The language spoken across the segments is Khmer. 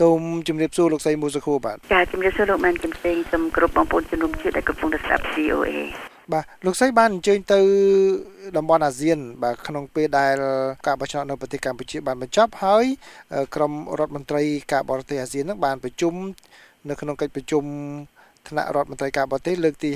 សូមជម្រាបសួរលោកស្រីមូសុខូបាទចាជម្រាបសួរលោកម៉ានកំសេងសូមគោរពបងប្អូនជនរួមជាតិដែលកំពុងស្ដាប់ VOA បាទលោកស្រីបានអញ្ជើញទៅតំបន់អាស៊ានបាទក្នុងពេលដែលការបោះឆ្នោតនៅប្រទេសកម្ពុជាបានបញ្ចប់ហើយក្រុមរដ្ឋមន្ត្រីការបរទេសអាស៊ាននឹងបានប្រជុំនៅក្នុងកិច្ចប្រជុំថ្នាក់រដ្ឋមន្ត្រីការបរទេសលើកទី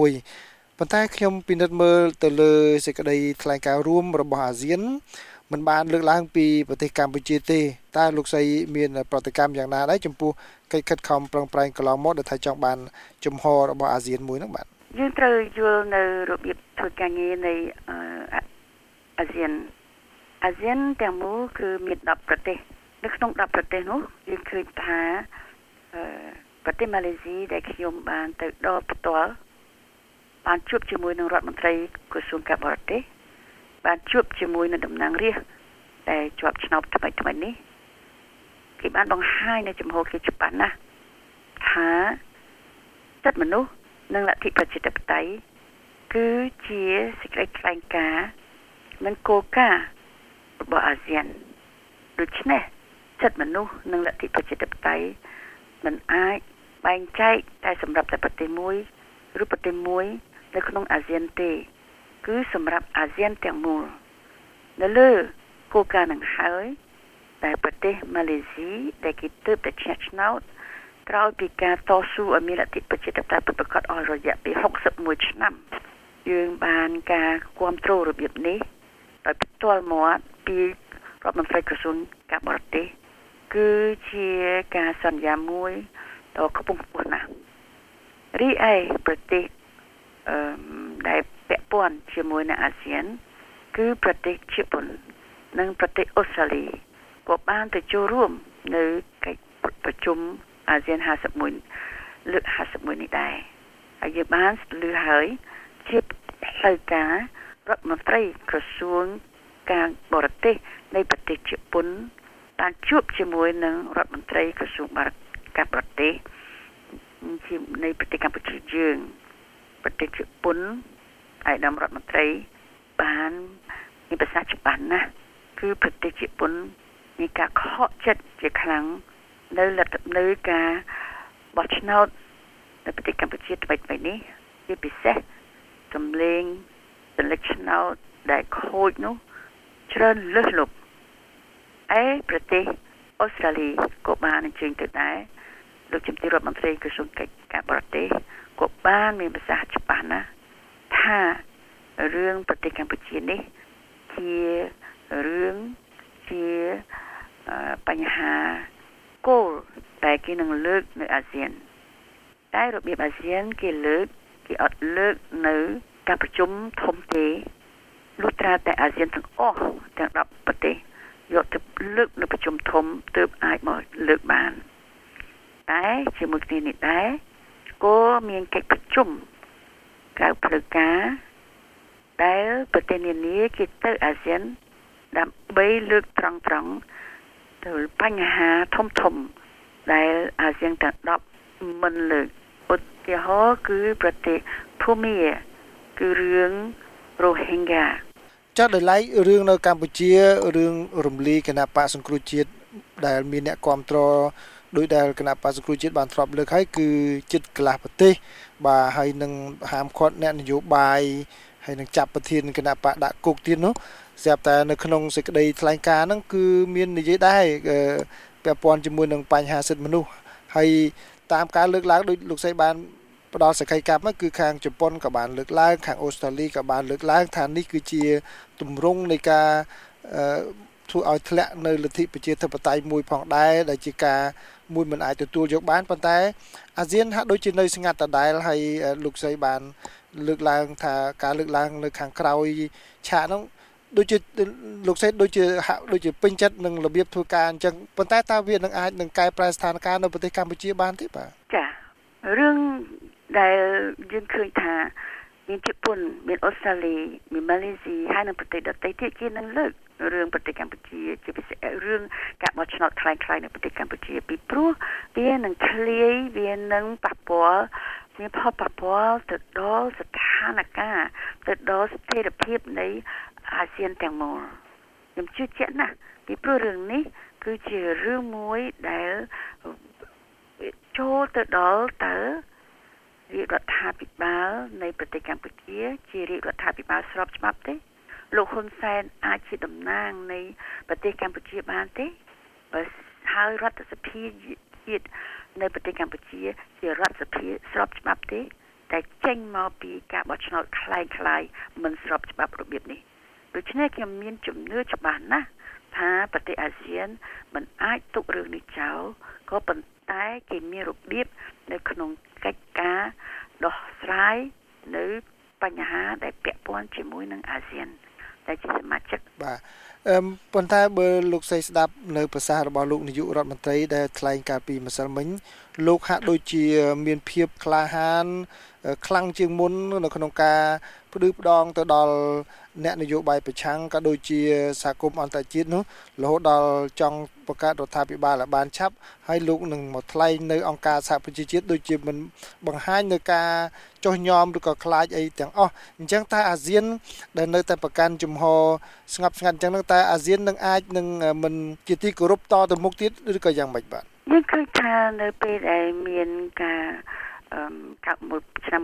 51ប៉ុន្តែខ្ញុំពិនិត្យមើលទៅលើសេចក្តីថ្លែងការណ៍រួមរបស់អាស៊ានមិនបានលើកឡើងពីប្រទេសកម្ពុជាទេតើលោកស្រីមានប្រតិកម្មយ៉ាងណាដែរចំពោះកិច្ចខិតខំប្រឹងប្រែងកន្លងមកដែលថាចង់បានជំហររបស់អាស៊ានមួយហ្នឹងបាទយើងត្រូវយល់នៅរបៀបធ្វើការងារនៃអាស៊ានទាំងមូលគឺមាន10ប្រទេសនៅក្នុង10ប្រទេសនោះយើងឃើញថាប្រទេសម៉ាឡេស៊ីដែលខ្ញុំបានទៅដល់ផ្ទាល់បានជួបជាមួយនឹងរដ្ឋមន្ត្រីក្រសួងការបរទេសបានជួបជាមួយនឹងតំណាងរាស្ត្រដែលជាប់ឆ្នោតថ្មីនេះគេបានបង្ហាញនៅចំហគេច្បាស់ណាស់ថាសិទ្ធិមនុស្សនិងលទ្ធិប្រជាធិបតេយ្យគឺជាសេចក្តីថ្លែងការណ៍និងគោលការណ៍របស់អាស៊ានដូច្នេះសិទ្ធិមនុស្សនិងលទ្ធិប្រជាធិបតេយ្យមិនអាចបែងចែកតែសម្រាប់តែប្រទេសមួយឬប្រទេសមួយនៅក្នុងអាស៊ានទេគឺសម្រាប់អាស៊ានទាំងមូលនៅលើគោលការណ៍នឹងហើយតែប្រទេសម៉ាឡេស៊ីដែលគេទើបតែឈ្នះឆ្នោតក្រោយពីការតស៊ូឲ្យមានលទ្ធិប្រជាធិបតេយ្យប្រកបអស់រយៈពេល61ឆ្នាំយើងបានការគ្រប់គ្រងរបៀបនេះដោយផ្ទាល់មាត់ពីរដ្ឋមន្ត្រីក្រសួងការបរទេសគឺជាការសន្យាមួយដ៏ខ្ពង់ខ្ពស់ណាស់រីឯប្រទេសដែលពាក់ព័ន្ធជាមួយនឹងអាស៊ានគឺប្រទេសជប៉ុននិងប្រទេសអូស្ត្រាលីក៏បានទៅចូលរួមនៅកិច្ចប្រជុំអាស៊ាន51លើក51នេះដែរហើយយើងបានលើហើយជាផ្លូវការរដ្ឋមន្ត្រីក្រសួងការបរទេសនៃប្រទេសជប៉ុនបានជួបជាមួយនឹងរដ្ឋមន្ត្រីក្រសួងការបរទេសនៃប្រទេសកម្ពុជាយើងប្រទេសជប៉ុនឯកឧត្តមរដ្ឋមន្ត្រីបានមានប្រសាសន៍ច្បាស់ណាស់គឺប្រទេសជប៉ុនមានការខកចិត្តជាខ្លាំងនៅការបោះឆ្នោតនៅប្រទេសកម្ពុជាថ្មីនេះជាពិសេសសម្លេងឆ្នោតដែលខូចនោះច្រើនលើសលប់ឯប្រទេសអូស្ត្រាលីក៏បានអញ្ជើញទៅដែរលោកជំទាវរដ្ឋមន្ត្រីក្រសួងការបរទេសក៏បានមានប្រសាសន៍ច្បាស់ណាស់ថារឿងប្រទេសកម្ពុជានេះជារឿងជាបញ្ហាគោលតែគេនឹងលើកនៅអាស៊ានតែរបៀបអាស៊ានគេអត់លើកនៅការប្រជុំធំទេលុះត្រាតែអាស៊ានទាំងអស់ទាំង10ប្រទេសយកទៅលើកនៅប្រជុំធំទើបអាចមកលើកបានតែជាមួយគ្នានេះដែរក៏មានកិច្ចប្រជុំក្រៅផ្លូវការដែលប្រទេសនានាគេទៅអាស៊ានដើម្បីលើកត្រង់ទៅបញ្ហាធំដែលអាស៊ានទាំង10មិនលើកឧទាហរណ៍គឺប្រទេសភូមាគឺរឿងរ៉ូហិងហ្គាចាត់ដោយឡែករឿងនៅកម្ពុជារឿងរំលាយគណៈបកសង្គ្រោះជាតិដែលមានអ្នកគាំទ្រដោយដែលគណៈបក្សសង្គ្រោះជាតិបានធ្លាប់លើកហើយគឺចិត្តកន្លះប្រទេសបាទហើយនឹងហាមឃាត់អ្នកនយោបាយហើយនឹងចាប់ប្រធានគណៈបកដាក់គុកទៀតនោះស្រាប់តែនៅក្នុងសេចក្តីថ្លែងការណ៍ហ្នឹងគឺមាននិយាយដែរពាក់ព័ន្ធជាមួយនឹងបញ្ហាសិទ្ធិមនុស្សហើយតាមការលើកឡើងដោយលោកស្រីបានផ្ដល់សក្ខីកម្មគឺខាងជប៉ុនក៏បានលើកឡើងខាងអូស្ត្រាលីក៏បានលើកឡើងថានេះគឺជាទម្រង់នៃការធ្វើឲ្យធ្លាក់នៅលទ្ធិប្រជាធិបតេយ្យមួយផងដែរដែលជាការមួយមិនអាចទទួលយកបានប៉ុន្តែអាស៊ានហាក់ដូចជានៅស្ងាត់ដដែលហើយលោកស្រីបានលើកឡើងថាការលើកឡើងនៅខាងក្រោយឆាកនោះដូចជាលោកស្រីដូចជាហាក់ដូចជាពេញចិត្តនឹងរបៀបធ្វើការអញ្ចឹងប៉ុន្តែតើវានឹងអាចនឹងកែប្រែស្ថានភាពនៅប្រទេសកម្ពុជាបានទេបាទចារឿងដែលយើងឃើញថាមានជប៉ុនមានអូស្ត្រាលីមានម៉ាឡេស៊ីហើយនៅប្រទេសដទៃទៀតជានឹងលើករឿងប្រទេសកម្ពុជាជាពិសេសរឿងការបោះឆ្នោតคล้ายៗនៅប្រទេសកម្ពុជាពីព្រោះវានឹងធ្លាយវានឹងប៉ះពាល់មានផលប៉ះពាល់ទៅដល់ស្ថានភាពទៅដល់ស្ថិរភាពនៃអាស៊ានទាំងមូលខ្ញុំជឿជាក់ណាស់ពីព្រោះរឿងនេះគឺជារឿងមួយដែលចូលទៅដល់តើរាជរដ្ឋាភិបាលនៃប្រទេសកម្ពុជាជារាជរដ្ឋាភិបាលស្របច្បាប់ទេលោកហ៊ុនសែនអាចជាតំណាងនៃប្រទេសកម្ពុជាបានទេបើហើយរដ្ឋសភាជាតិនៅប្រទេសកម្ពុជាជារដ្ឋសភាស្របច្បាប់ទេតែចេញមកពីការបោះឆ្នោតคล้ายៗមិនស្របច្បាប់របៀបនេះដូច្នេះខ្ញុំមានជំនឿច្បាស់ណាស់ថាប្រទេសអាស៊ានមិនអាចទុករឿងនេះចោលក៏ប៉ុន្តែគេមានរបៀបនៅក្នុងកិច្ចការដោះស្រាយនៅបញ្ហាដែលពាក់ព័ន្ធជាមួយនឹងអាស៊ានដែលជាសមាជិកបាទប៉ុន្តែបើលោកស្រីស្ដាប់នៅប្រសាសន៍របស់លោកនាយករដ្ឋមន្ត្រីដែលថ្លែងកាលពីម្សិលមិញលោកហាក់ដូចជាមានភាពក្លាហានខ្លាំងជាងមុននៅក្នុងការផ្ដឺផ្ដងទៅដល់អ្នកនយោបាយប្រឆាំងក៏ដូចជាសហគមន៍អន្តរជាតិនោះរហូតដល់ចង់បង្កើតរដ្ឋាភិបាលឲ្យបានឆាប់ហើយលោកនឹងមកថ្លែងនៅអង្គការសហប្រជាជាតិដូចជាមិនបង្ហាញនៅការចុះញោមឬក៏ខ្លាចអីទាំងអស់អញ្ចឹងតើអាស៊ានដែលនៅតែប្រកាន់ជំហរស្ងប់ស្ងាត់អញ្ចឹងតើអាស៊ាននឹងអាចនឹងមិនជាទីគោរពតទៅមុខទៀតឬក៏យ៉ាងម៉េចបាទយើងឃើញថានៅពេលដែលមានការឆ្នាំ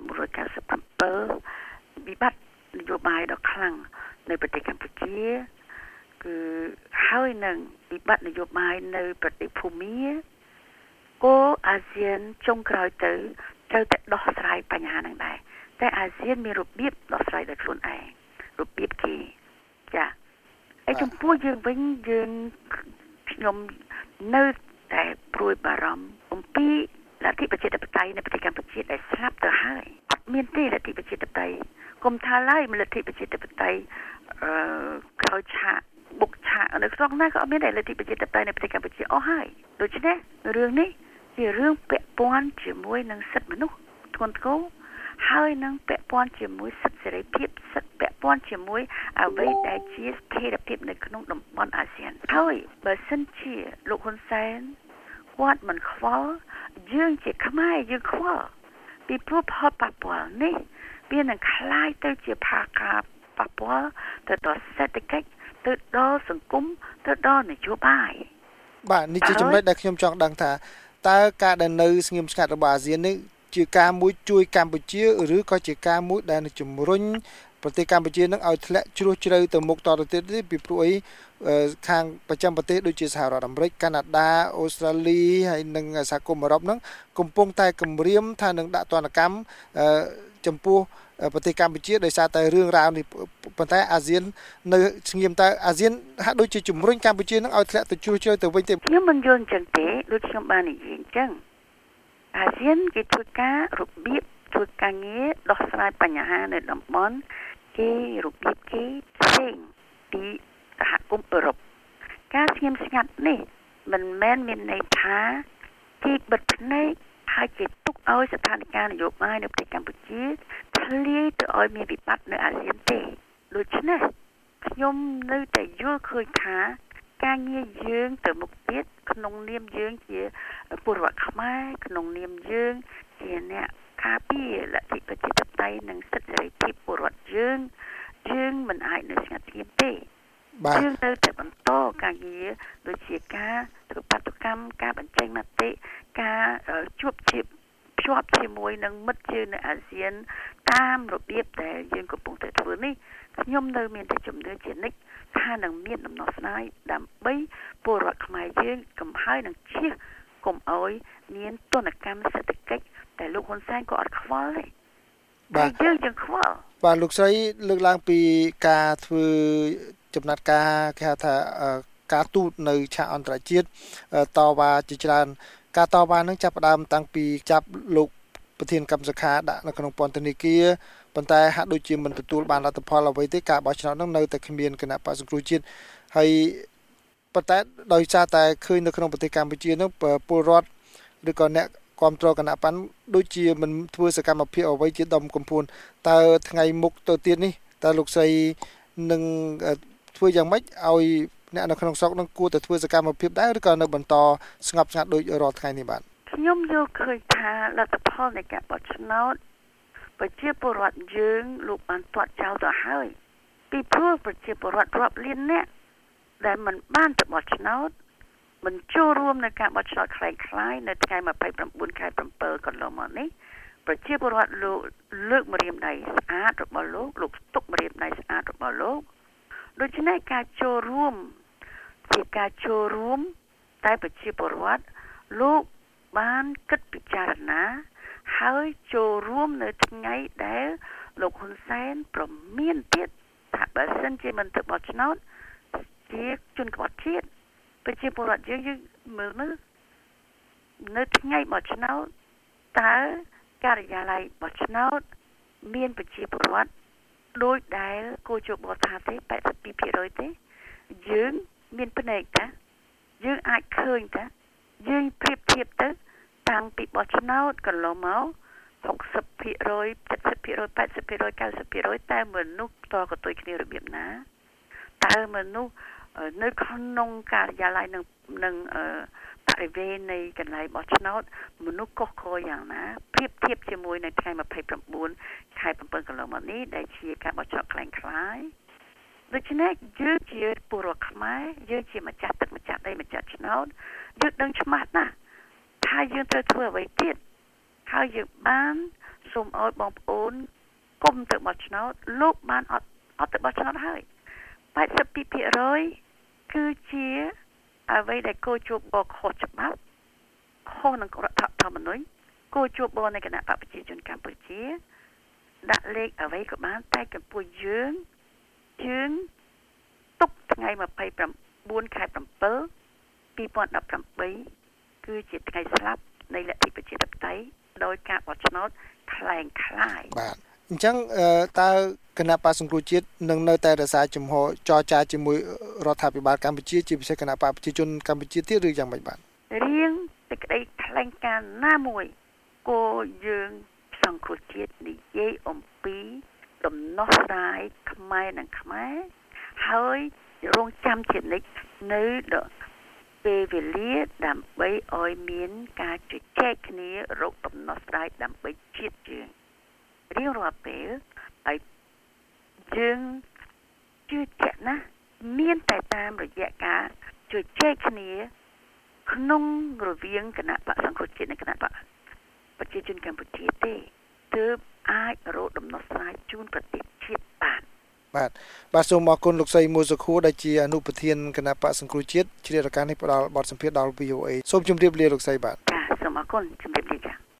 1997វិបត្តិនយោបាយដ៏ខ្លាំងនៅប្រទេសកម្ពុជាគឺហើយនឹងវិបត្តិនយោបាយនៅប្រទេសភូមាគោអាស៊ានចុងក្រោយទៅត្រូវតែដោះស្រាយបញ្ហាហ្នឹងដែរតែអាស៊ានមានរបៀបដោះស្រាយដោយខ្លួនឯងរបៀបគេចាហើយចំពោះយើងវិញយើងខ្ញុំនៅតែព្រួយបារម្ភអំពីលទ្ធិប្រជាធិបតេយ្យនៅប្រទេសកម្ពុជាដែលស្លាប់ទៅហើយអត់មានទេលទ្ធិប្រជាធិបតេយ្យគុំថាឡើយលទ្ធិប្រជាធិបតេយ្យក្រោយឆាកបុកឆាកនៅក្នុងណាក៏អត់មានដែរលទ្ធិប្រជាធិបតេយ្យនៅប្រទេសកម្ពុជាអស់ហើយដូច្នេះរឿងនេះជារឿងពាក់ព័ន្ធជាមួយនឹងសិទ្ធិមនុស្សធ្ងន់ធ្ងរហើយនឹងពាក់ព័ន្ធជាមួយសិទ្ធិសេរីភាពសិទ្ធិពាក់ព័ន្ធជាមួយអ្វីដែលជាស្ថិរភាពនៅក្នុងតំបន់អាស៊ានហើយបើសិនជាលោកហ៊ុនសែនគាត់មិនខ្វល់យើងជាខ្មែរយើងខ្វល់ពីព្រោះផលប៉ះពាល់នេះវានឹងคล้ายទៅជាផាកាប៉ះពាល់ទៅដល់សេដ្ឋកិច្ចទៅដល់សង្គមទៅដល់នយោបាយបាទនេះជាចំណុចដែលខ្ញុំចង់ដឹងថាតើការដែលនៅស្ងៀមស្ងាត់របស់អាស៊ាននេះជាការមួយជួយកម្ពុជាឬក៏ជាការមួយដែលនឹងជំរុញប្រទេសកម្ពុជានឹងឲ្យធ្លាក់ជ្រោះជ្រៅទៅមុខតទៅទៀតពីព្រោះអីខាងប្រចាំប្រទេសដូចជាសហរដ្ឋអាមេរិកកាណាដាអូស្ត្រាលីហើយនិងសហគមន៍អឺរ៉ុបហ្នឹងកំពុងតែគម្រាមថានឹងដាក់ទណ្ឌកម្មចំពោះប្រទេសកម្ពុជាដោយសារតែរឿងរ៉ាវនេះប៉ុន្តែអាស៊ាននៅស្ងៀមតើអាស៊ានហាក់ដូចជាជំរុញកម្ពុជានឹងឲ្យធ្លាក់ទៅជ្រោះជ្រៅទៅវិញទេខ្ញុំមិនយល់អញ្ចឹងទេដូចខ្ញុំបាននិយាយអញ្ចឹងអាស៊ានគេធ្វើការរបៀបធ្វើការងារដោះស្រាយបញ្ហានៅតំបន់គេរបៀបគេផ្សេងពីសហគមន៍អឺរ៉ុបការស្ងៀមស្ងាត់នេះមិនមែនមានន័យថាគេបិទភ្នែកហើយគេទុកឲ្យស្ថានភាពនយោបាយនៅប្រទេសកម្ពុជាធ្លាយទៅឲ្យមានវិបត្តិនៅអាស៊ានទេដូច្នេះខ្ញុំនៅតែយល់ឃើញថាការងារយើងទៅមុខទៀតក្នុងនាមយើងជាពលរដ្ឋខ្មែរក្នុងនាមយើងជាអ្នកការពារលទ្ធិប្រជាធិបតេយ្យនិងសិទ្ធិសេរីភាពពលរដ្ឋយើងមិនអាចនៅស្ងាត់ស្ងៀមទេយើងនៅតែបន្តការងារដូចជាការធ្វើបាតុកម្មការបញ្ចេញមតិការជួបជុំភ្ជាប់ជាមួយនឹងមិត្តជើងនៅអាស៊ានតាមរបៀបដែលយើងកំពុងតែធ្វើនេះខ្ញុំនៅមានតែជំនឿជានិច្ចថានឹងមានដំណោះស្រាយដើម្បីពលរដ្ឋខ្មែរយើងកំហើយនឹងជៀសកុំអោយមានទណ្ឌកម្មសេដ្ឋកិច្ចតែលោកហ៊ុនសែនក៏អត់ខ្វល់ទេបាទយើងខ្វល់បាទលោកស្រីលើកឡើងពីការធ្វើចំណាត់ការគេហៅថាការទូតនៅឆាកអន្តរជាតិតវ៉ាជាច្រើនការតវ៉ានឹងចាប់ផ្ដើមតាំងពីចាប់លោកប្រធានកម្មសខាដាក់នៅក្នុងពន្ធនាគារប៉ុន្តែហាក់ដូចជាមិនទទួលបានលទ្ធផលអ្វីទេការបោះឆ្នោតនឹងនៅតែគ្មានគណៈបក្សសង្គ្រោះជាតិហើយប៉ុន្តែដោយសារតែឃើញនៅក្នុងប្រទេសកម្ពុជានឹងពលរដ្ឋឬក៏អ្នកគ្រប់គ្រងគណៈបកដូចជាមិនធ្វើសកម្មភាពអ្វីជាដុំកំភួនតើថ្ងៃមុខទៅទៀតនេះតើលោកស្រីនឹងធ្វើយ៉ាងម៉េចឲ្យអ្នកនៅក្នុងស្រុកនឹងគួរតែធ្វើសកម្មភាពដែរឬក៏នៅបន្តស្ងប់ស្ងាត់ដូចរាល់ថ្ងៃនេះបាទខ្ញុំយល់ឃើញថាលទ្ធផលនៃការបោះឆ្នោតប្រជាពលរដ្ឋយើងលោកបានទាត់ចោលទៅហើយពីព្រោះប្រជាពលរដ្ឋរាប់លានអ្នកដែលមិនបានទៅបោះឆ្នោតមិនចូលរួមនៅការបោះឆ្នោតคล้ายៗនៅថ្ងៃ29ខែ7កន្លងមកនេះប្រជាពលរដ្ឋលោកលើកម្រាមដៃស្អាតរបស់លោកស្ទុកម្រាមដៃស្អាតរបស់លោកដូច្នេះការចូលរួមជាការចូលរួមតែប្រជាពលរដ្ឋលោកបានគិតពិចារណាហើយចូលរួមនៅថ្ងៃដែលលោកហ៊ុនសែនប្រមានទៀតថាបើសិនជាមិនទៅបោះឆ្នោតជាជនក្បត់ជាតិប្រជាពលរដ្ឋយើងមើលនៅថ្ងៃបោះឆ្នោតតើការិយាល័យបោះឆ្នោតមានប្រជាពលរដ្ឋដោយដែលគូជបថាទេ 82% ទេយើងមានភ្នែកតាយើងអាចឃើញតាយើងប្រៀបធៀបទៅតាំងពីបោះឆ្នោតកន្លងមក60% 70% 80% 90% តែមនុស្សតកតុយគ្នារបៀបណាតើមនុស្សនៅក្នុងការិយាល័យនឹងបរិវេណនៃកន្លែងបោះឆ្នោតមនុស្សកុសខយ៉ាងណាប្រៀបធៀបជាមួយនៅថ្ងៃ29ខែ7កន្លងមកនេះដែលជាការបោះឆ្នោតคล้ายៗដូច្នេះយើងជាពលរដ្ឋខ្មែរយើងជាម្ចាស់ទឹកម្ចាស់ដីម្ចាស់ឆ្នោតយើងដឹងច្បាស់ណាស់ថាយើងត្រូវធ្វើអ្វីទៀតហើយយើងបានសូមឲ្យបងប្អូនកុំទៅបោះឆ្នោតលោកបានអត់ទៅបោះឆ្នោតហើយ 82% គឺជាអ្វីដែលគោជបខុសច្បាប់ខុសនឹងរដ្ឋធម្មនុញ្ញគោជបនៃគណៈបកប្រជាជនកម្ពុជាដាក់លេខអ្វីក៏បានតែចំពោះយើងទុកថ្ងៃ29ខែ7 2018គឺជាថ្ងៃស្លាប់នៃលទ្ធិប្រជាធិបតេយ្យដោយការបោះឆ្នោតคล้ายៗបាទអញ្ចឹងតើគណៈបក្សសង្គ្រោះជាតិនឹងនៅតែរក្សាជំហរចរចាជាមួយរដ្ឋាភិបាលកម្ពុជាជាពិសេសគណៈបកប្រជាជនកម្ពុជាទៀតឬយ៉ាងម៉េចបាទរៀងសេចក្តីថ្លែងការណ៍ណាមួយគោយើងសង្គ្រោះជាតិនិយាយអំពីដំណោះស្រាយខ្មែរនិងខ្មែរហើយរងចាំជានិច្ចនៅពេលវេលាដើម្បីឲ្យមានការជជែកគ្នារកដំណោះស្រាយដើម្បីជាតិយើងរៀងរាល់ពេលឲ្យយើងជឿជាក់ណាស់មានតែតាមរយៈការជជែកគ្នាក្នុងរវាងគណៈបក្សសង្គ្រោះជាតិនិងគណៈបកប្រជាជនកម្ពុជាទេទើបអាចរកដំណោះស្រាយជូនប្រទេសជាតិបានបាទសូមអរគុណលោកស្រីមួសុខួរដែលជាអនុប្រធានគណៈបក្សសង្គ្រោះជាតិជ្រាបការនេះផ្ដល់បទសម្ភាសន៍ដល់ VOA សូមជម្រាបលាលោកស្រីបាទចាសូមអរគុណជម្រាបលា